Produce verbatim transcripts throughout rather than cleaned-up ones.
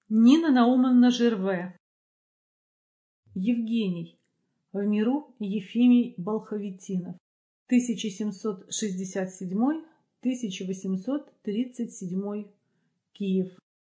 Нина Наумовна Жерве. Евгений. В миру Ефимий Болховитинов. тысяча семьсот шестьдесят седьмой — тысяча восемьсот тридцать седьмой. Киев.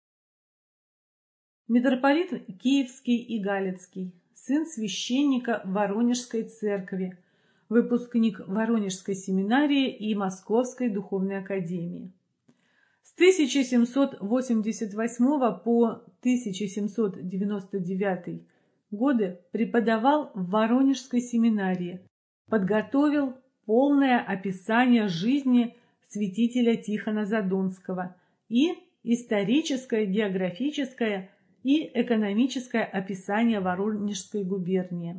Митрополит Киевский и Галицкий, сын священника Воронежской церкви, выпускник Воронежской семинарии и Московской духовной академии. С тысяча семьсот восемьдесят восьмого по тысяча семьсот девяносто девятый годы преподавал в Воронежской семинарии, подготовил полное описание жизни святителя Тихона Задонского и историческое, географическое и экономическое описание Воронежской губернии.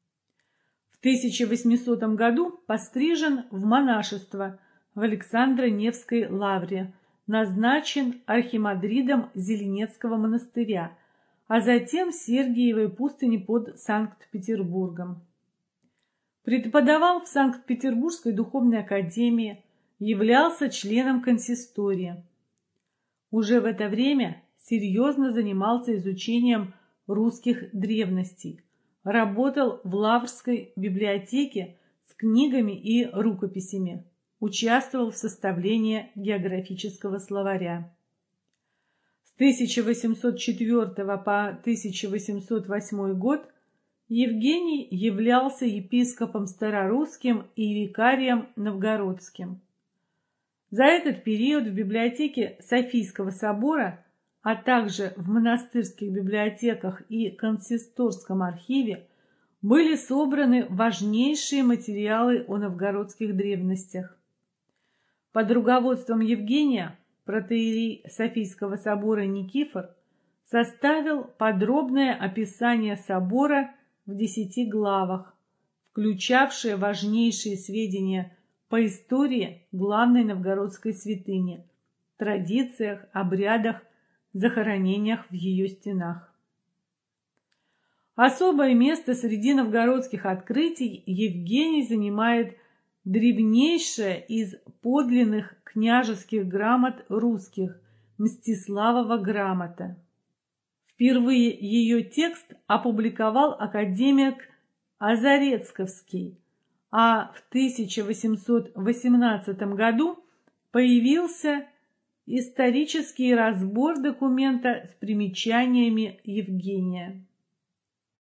В тысяча восьмисотом году пострижен в монашество в Александро-Невской лавре, назначен архимандритом Зеленецкого монастыря, а затем Сергиевой пустыни под Санкт-Петербургом. Преподавал в Санкт-Петербургской духовной академии, являлся членом консистории. Уже в это время серьезно занимался изучением русских древностей, работал в Лаврской библиотеке с книгами и рукописями, участвовал в составлении географического словаря. С тысяча восемьсот четвёртого по тысяча восемьсот восьмой год Евгений являлся епископом старорусским и викарием новгородским. За этот период в библиотеке Софийского собора, а также в монастырских библиотеках и консисторском архиве были собраны важнейшие материалы о новгородских древностях. Под руководством Евгения протоиерей Софийского собора Никифор составил подробное описание собора в десяти главах, включавшее важнейшие сведения по истории главной новгородской святыни, традициях, обрядах, захоронениях в ее стенах. Особое место среди новгородских открытий Евгений занимает древнейшая из подлинных княжеских грамот русских Мстиславова грамота. Впервые ее текст опубликовал академик Азарецковский, а в тысяча восемьсот восемнадцатом году появился исторический разбор документа с примечаниями Евгения.